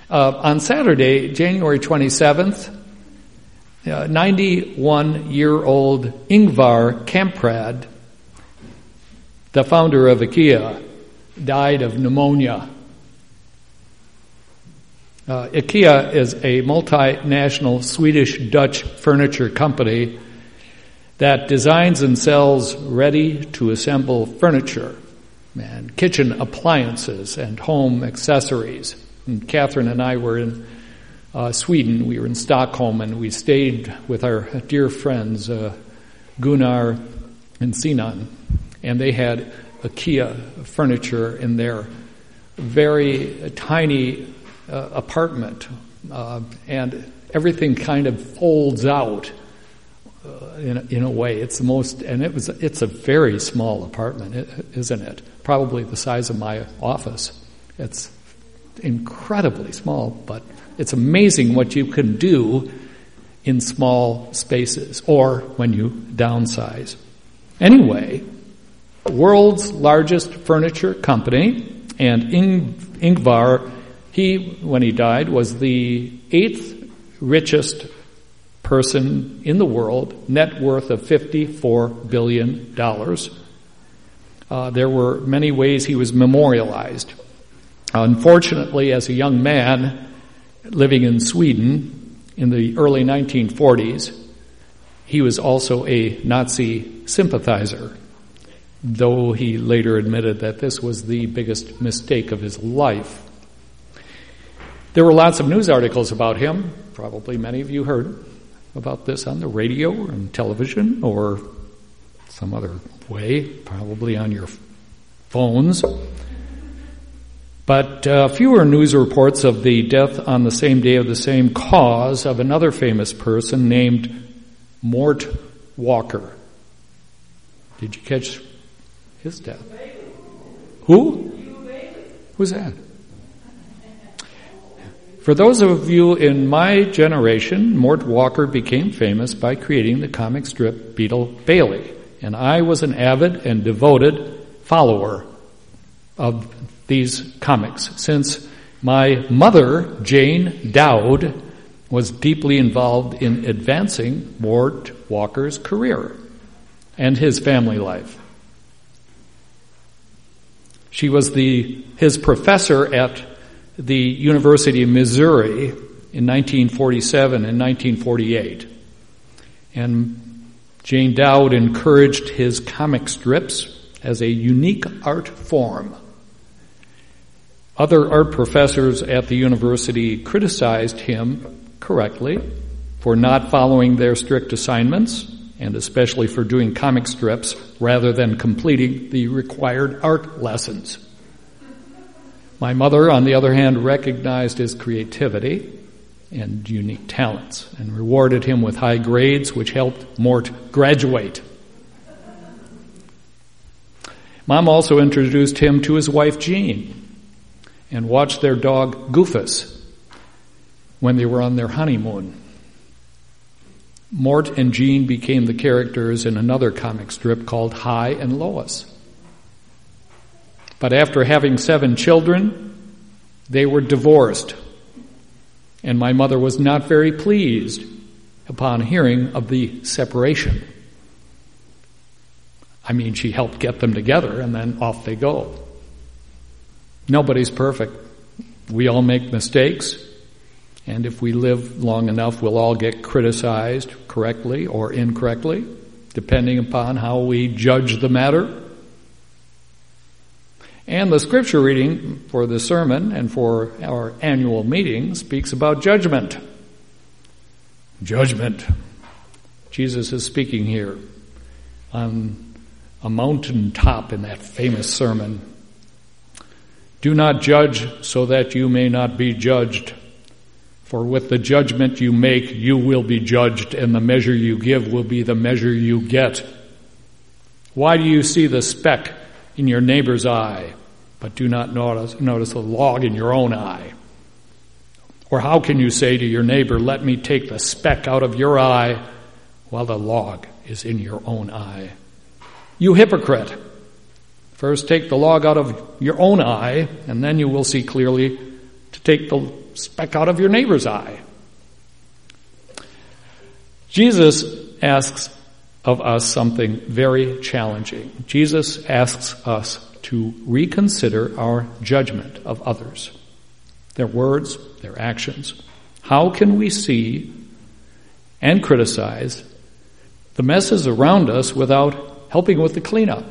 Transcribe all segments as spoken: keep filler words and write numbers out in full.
Uh, on Saturday, January twenty-seventh, uh, ninety-one-year-old Ingvar Kamprad, the founder of IKEA, died of pneumonia. Uh, IKEA is a multinational Swedish-Dutch furniture company that designs and sells ready-to-assemble furniture and kitchen appliances and home accessories. And Catherine and I were in uh, Sweden. We were in Stockholm, and we stayed with our dear friends uh, Gunnar and Sinan, and they had IKEA furniture in their very tiny uh, apartment, uh, and everything kind of folds out uh, in, a, in a way. It's the most, and it was, it's a very small apartment, isn't it? Probably the size of my office. It's incredibly small, but it's amazing what you can do in small spaces or when you downsize. Anyway, world's largest furniture company, and Ing- Ingvar, he, when he died, was the eighth richest person in the world, net worth of fifty-four billion dollars. Uh, there were many ways he was memorialized. Unfortunately, as a young man living in Sweden in the early nineteen forties, he was also a Nazi sympathizer, though he later admitted that this was the biggest mistake of his life. There were lots of news articles about him. Probably many of you heard about this on the radio or on television or some other way, probably on your phones. But uh, fewer news reports of the death on the same day of the same cause of another famous person named Mort Walker. Did you catch his death? Who? Who's that? For those of you in my generation, Mort Walker became famous by creating the comic strip Beetle Bailey, and I was an avid and devoted follower of these comics, since my mother, Jane Dowd, was deeply involved in advancing Mort Walker's career and his family life. She was the his professor at the University of Missouri in nineteen forty-seven and nineteen forty-eight. And Jane Dowd encouraged his comic strips as a unique art form. Other art professors at the university criticized him correctly for not following their strict assignments, and especially for doing comic strips rather than completing the required art lessons. My mother, on the other hand, recognized his creativity and unique talents and rewarded him with high grades, which helped Mort graduate. Mom also introduced him to his wife, Jean, and watched their dog, Goofus, when they were on their honeymoon. Mort and Jean became the characters in another comic strip called Hi and Lois. But after having seven children, they were divorced, and my mother was not very pleased upon hearing of the separation. I mean, she helped get them together, and then off they go. Nobody's perfect. We all make mistakes, and if we live long enough, we'll all get criticized correctly or incorrectly, depending upon how we judge the matter. And the scripture reading for the sermon and for our annual meeting speaks about judgment. Judgment. Jesus is speaking here on a mountaintop in that famous sermon. Do not judge so that you may not be judged. For with the judgment you make, you will be judged, and the measure you give will be the measure you get. Why do you see the speck in your neighbor's eye, but do not notice, notice the log in your own eye? Or how can you say to your neighbor, let me take the speck out of your eye, while the log is in your own eye? You hypocrite! First take the log out of your own eye, and then you will see clearly to take the speck out of your neighbor's eye. Jesus asks of us something very challenging. Jesus asks us to reconsider our judgment of others, their words, their actions. How can we see and criticize the messes around us without helping with the cleanup?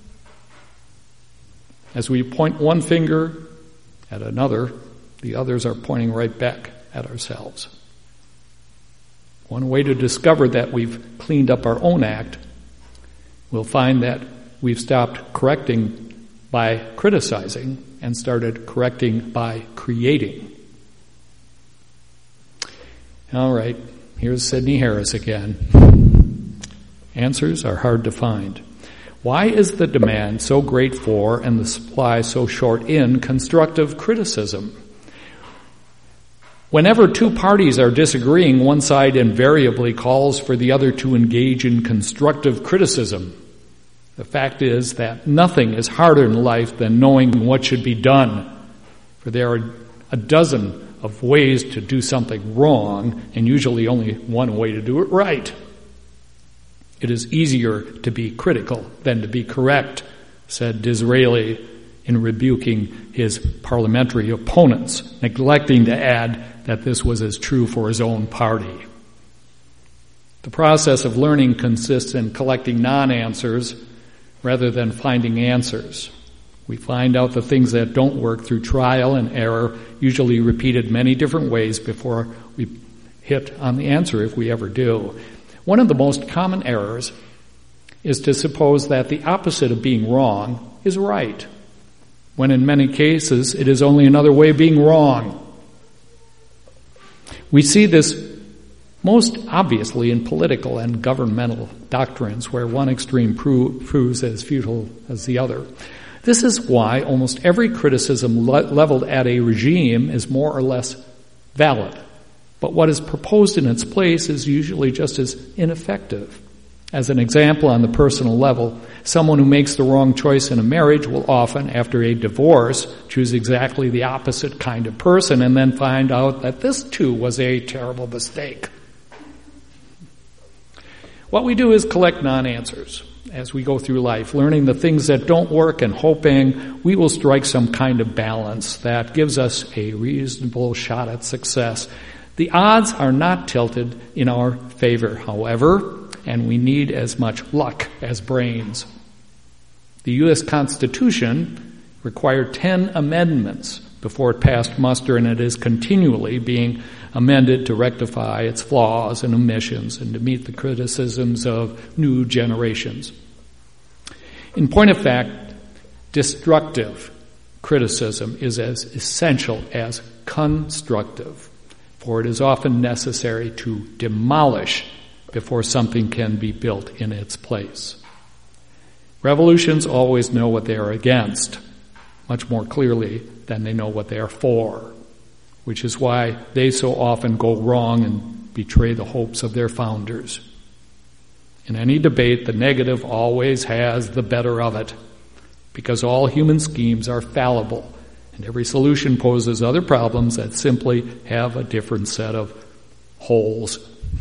As we point one finger at another, the others are pointing right back at ourselves. One way to discover that we've cleaned up our own act, we'll find that we've stopped correcting by criticizing and started correcting by creating. All right, here's Sidney Harris again. Answers are hard to find. Why is the demand so great for and the supply so short in constructive criticism? Whenever two parties are disagreeing, one side invariably calls for the other to engage in constructive criticism. The fact is that nothing is harder in life than knowing what should be done, for there are a dozen of ways to do something wrong, and usually only one way to do it right. It is easier to be critical than to be correct, said Disraeli in rebuking his parliamentary opponents, neglecting to add that this was as true for his own party. The process of learning consists in collecting non-answers rather than finding answers. We find out the things that don't work through trial and error, usually repeated many different ways before we hit on the answer, if we ever do. One of the most common errors is to suppose that the opposite of being wrong is right, when in many cases it is only another way of being wrong. We see this most obviously in political and governmental doctrines, where one extreme pro- proves as futile as the other. This is why almost every criticism le- leveled at a regime is more or less valid, but what is proposed in its place is usually just as ineffective. As an example, on the personal level, someone who makes the wrong choice in a marriage will often, after a divorce, choose exactly the opposite kind of person and then find out that this too was a terrible mistake. What we do is collect non-answers as we go through life, learning the things that don't work and hoping we will strike some kind of balance that gives us a reasonable shot at success. The odds are not tilted in our favor, however, and we need as much luck as brains. The U S Constitution required ten amendments before it passed muster, and it is continually being amended to rectify its flaws and omissions and to meet the criticisms of new generations. In point of fact, destructive criticism is as essential as constructive, for it is often necessary to demolish before something can be built in its place. Revolutions always know what they are against, much more clearly than they know what they are for, which is why they so often go wrong and betray the hopes of their founders. In any debate, the negative always has the better of it, because all human schemes are fallible, and every solution poses other problems that simply have a different set of holes.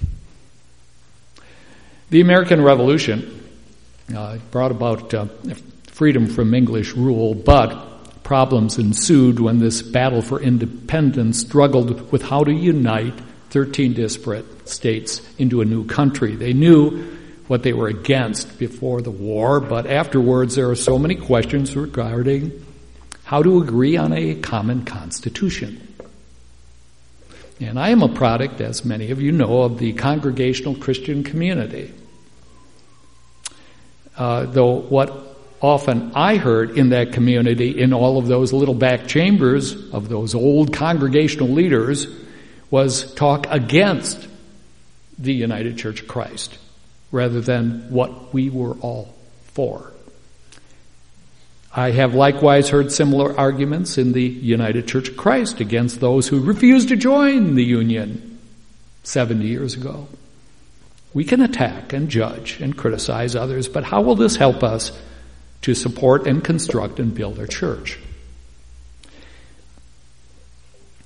The American Revolution uh, brought about uh, freedom from English rule, but problems ensued when this battle for independence struggled with how to unite thirteen disparate states into a new country. They knew what they were against before the war, but afterwards there are so many questions regarding how to agree on a common constitution. And I am a product, as many of you know, of the Congregational Christian community. Uh, though what often I heard in that community, in all of those little back chambers of those old congregational leaders, was talk against the United Church of Christ, rather than what we were all for. I have likewise heard similar arguments in the United Church of Christ against those who refused to join the Union seventy years ago. We can attack and judge and criticize others, but how will this help us to support and construct and build our church?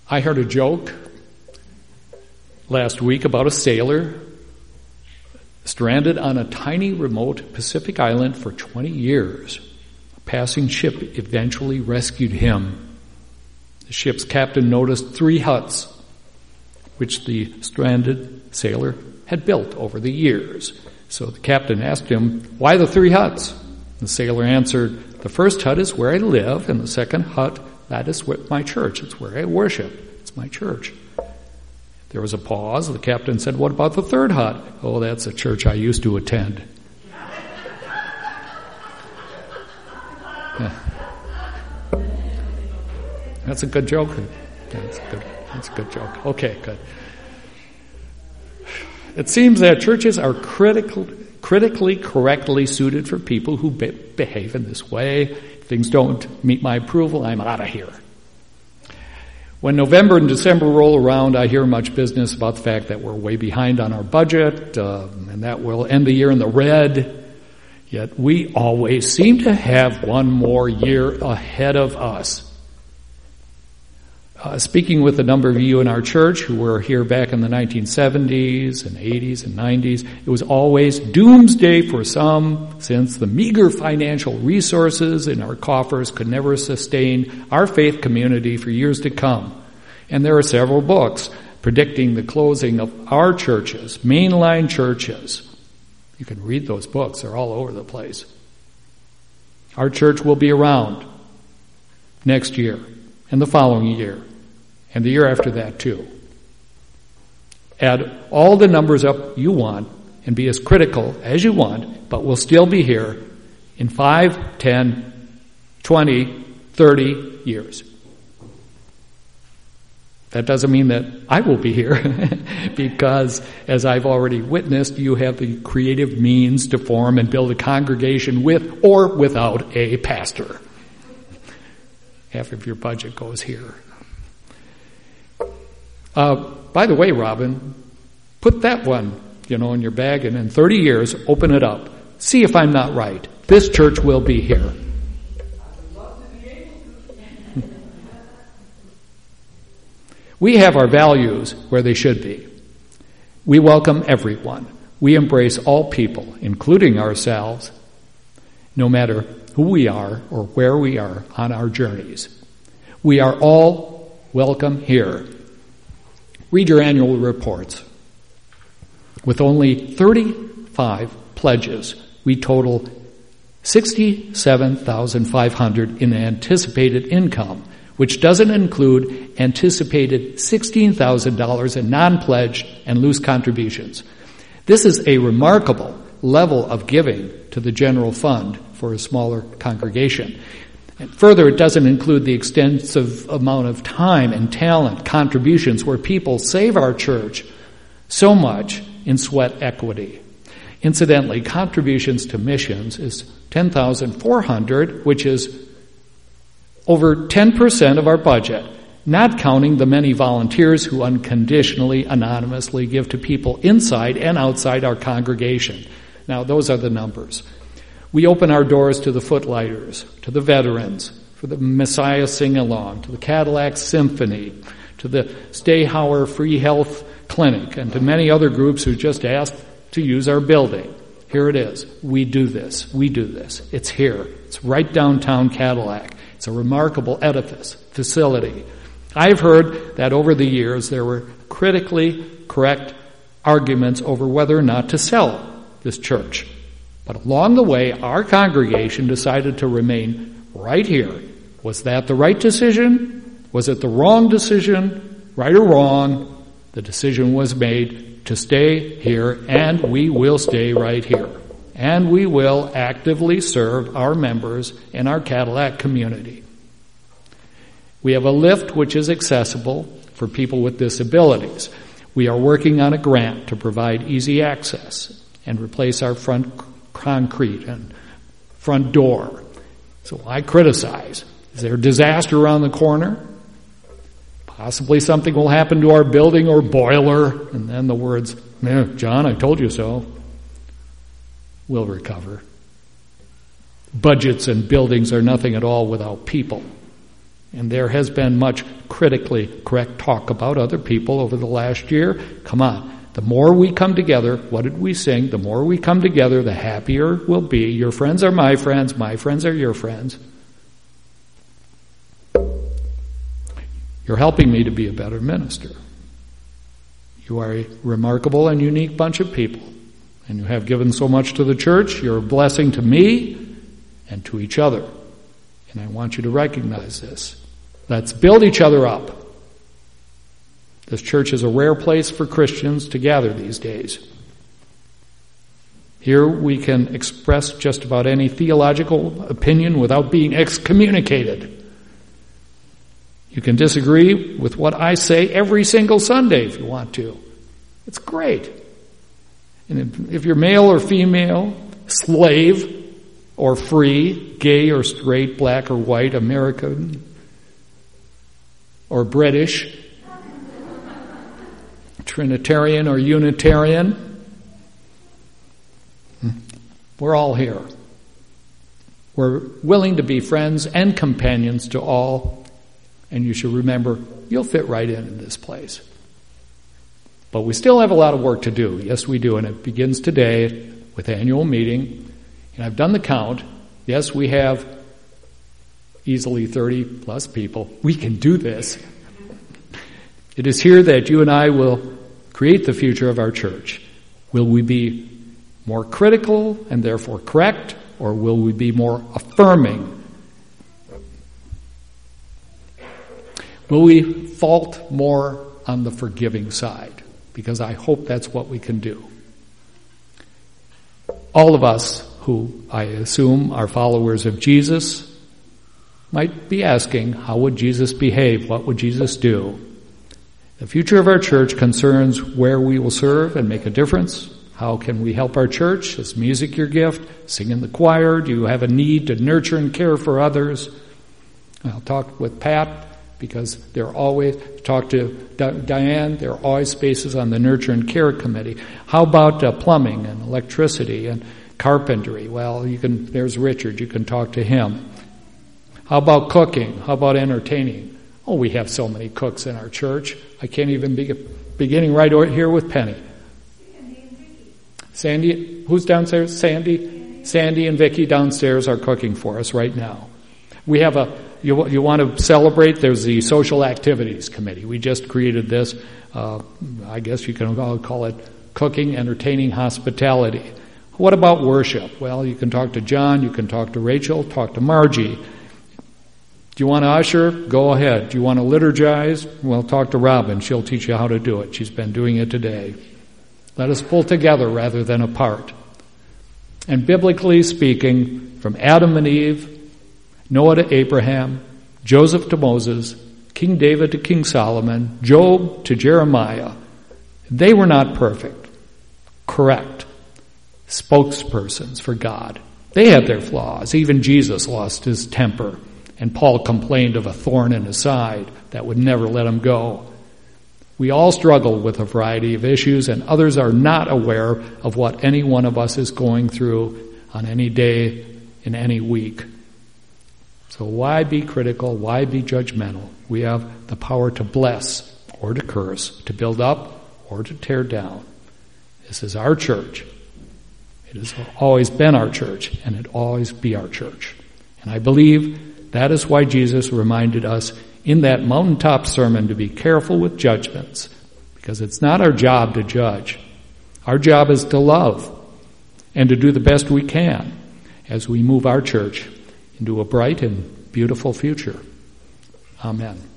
I heard a joke last week about a sailor stranded on a tiny remote Pacific island for twenty years. A passing ship eventually rescued him. The ship's captain noticed three huts, which the stranded sailor had built over the years. So the captain asked him, "Why the three huts?" The sailor answered, "The first hut is where I live, and the second hut, that is my church. It's where I worship. It's my church." There was a pause. The captain said, "What about the third hut?" "Oh, that's a church I used to attend." Yeah. That's a good joke. That's a good, that's a good joke. Okay, good. It seems that churches are critical, critically correctly suited for people who be- behave in this way. If things don't meet my approval, I'm out of here. When November and December roll around, I hear much business about the fact that we're way behind on our budget, uh, and that we'll end the year in the red. Yet we always seem to have one more year ahead of us. Uh, speaking with a number of you in our church who were here back in the nineteen seventies and eighties and nineties, it was always doomsday for some, since the meager financial resources in our coffers could never sustain our faith community for years to come. And there are several books predicting the closing of our churches, mainline churches. You can read those books. They're all over the place. Our church will be around next year and the following year and the year after that too. Add all the numbers up you want and be as critical as you want, but we'll still be here in five, ten, twenty, thirty years. That doesn't mean that I will be here, because as I've already witnessed, you have the creative means to form and build a congregation with or without a pastor. Half of your budget goes here. Uh, by the way, Robin, put that one, you know, in your bag, and in thirty years, open it up. See if I'm not right. This church will be here. We have our values where they should be. We welcome everyone. We embrace all people, including ourselves, no matter who we are or where we are on our journeys. We are all welcome here. Read your annual reports. With only thirty-five pledges, we total sixty-seven thousand five hundred in anticipated income, which doesn't include anticipated sixteen thousand dollars in non-pledged and loose contributions. This is a remarkable level of giving to the general fund for a smaller congregation. And further, it doesn't include the extensive amount of time and talent contributions where people save our church so much in sweat equity. Incidentally, contributions to missions is ten thousand four hundred dollars, which is over ten percent of our budget, not counting the many volunteers who unconditionally, anonymously give to people inside and outside our congregation. Now, those are the numbers. We open our doors to the Footlighters, to the veterans, for the Messiah Sing-Along, to the Cadillac Symphony, to the Stayhauer Free Health Clinic, and to many other groups who just asked to use our building. Here it is. We do this. We do this. It's here. It's right downtown Cadillac. It's a remarkable edifice, facility. I've heard that over the years there were critically correct arguments over whether or not to sell this church. But along the way, our congregation decided to remain right here. Was that the right decision? Was it the wrong decision? Right or wrong? The decision was made to stay here, and we will stay right here. And we will actively serve our members and our Cadillac community. We have a lift which is accessible for people with disabilities. We are working on a grant to provide easy access and replace our front concrete and front door. So I criticize. Is there a disaster around the corner? Possibly something will happen to our building or boiler, and then the words, eh, John, I told you so, will recover. Budgets and buildings are nothing at all without people. And there has been much critically correct talk about other people over the last year. Come on. The more we come together, what did we sing? The more we come together, the happier we'll be. Your friends are my friends. My friends are your friends. You're helping me to be a better minister. You are a remarkable and unique bunch of people. And you have given so much to the church. You're a blessing to me and to each other. And I want you to recognize this. Let's build each other up. This church is a rare place for Christians to gather these days. Here we can express just about any theological opinion without being excommunicated. You can disagree with what I say every single Sunday if you want to. It's great. And if you're male or female, slave or free, gay or straight, black or white, American or British, Trinitarian or Unitarian, we're all here. We're willing to be friends and companions to all, and you should remember, you'll fit right in in this place. But we still have a lot of work to do. Yes, we do, and it begins today with annual meeting. And I've done the count. Yes, we have easily thirty plus people. We can do this. It is here that you and I will create the future of our church. Will we be more critical and therefore correct, or will we be more affirming? Will we fault more on the forgiving side? Because I hope that's what we can do. All of us who I assume are followers of Jesus might be asking, how would Jesus behave? What would Jesus do? The future of our church concerns where we will serve and make a difference. How can we help our church? Is music your gift? Sing in the choir? Do you have a need to nurture and care for others? I'll talk with Pat because there are always, talk to Diane, there are always spaces on the nurture and care committee. How about uh, plumbing and electricity and carpentry? Well, you can, there's Richard, you can talk to him. How about cooking? How about entertaining? Oh, we have so many cooks in our church. I can't even be beginning right here with Penny. Sandy and Vicky. Sandy, who's downstairs? Sandy? Sandy and Vicky downstairs are cooking for us right now. We have a, you, you want to celebrate, there's the social activities committee. We just created this, uh, I guess you can call it cooking, entertaining, hospitality. What about worship? Well, you can talk to John, you can talk to Rachel, talk to Margie. Do you want to usher? Go ahead. Do you want to liturgize? Well, talk to Robin. She'll teach you how to do it. She's been doing it today. Let us pull together rather than apart. And biblically speaking, from Adam and Eve, Noah to Abraham, Joseph to Moses, King David to King Solomon, Job to Jeremiah, they were not perfect, correct spokespersons for God. They had their flaws. Even Jesus lost his temper. And Paul complained of a thorn in his side that would never let him go. We all struggle with a variety of issues, and others are not aware of what any one of us is going through on any day in any week. So why be critical? Why be judgmental? We have the power to bless or to curse, to build up or to tear down. This is our church. It has always been our church, and it will always be our church. And I believe that is why Jesus reminded us in that mountaintop sermon to be careful with judgments, because it's not our job to judge. Our job is to love and to do the best we can as we move our church into a bright and beautiful future. Amen.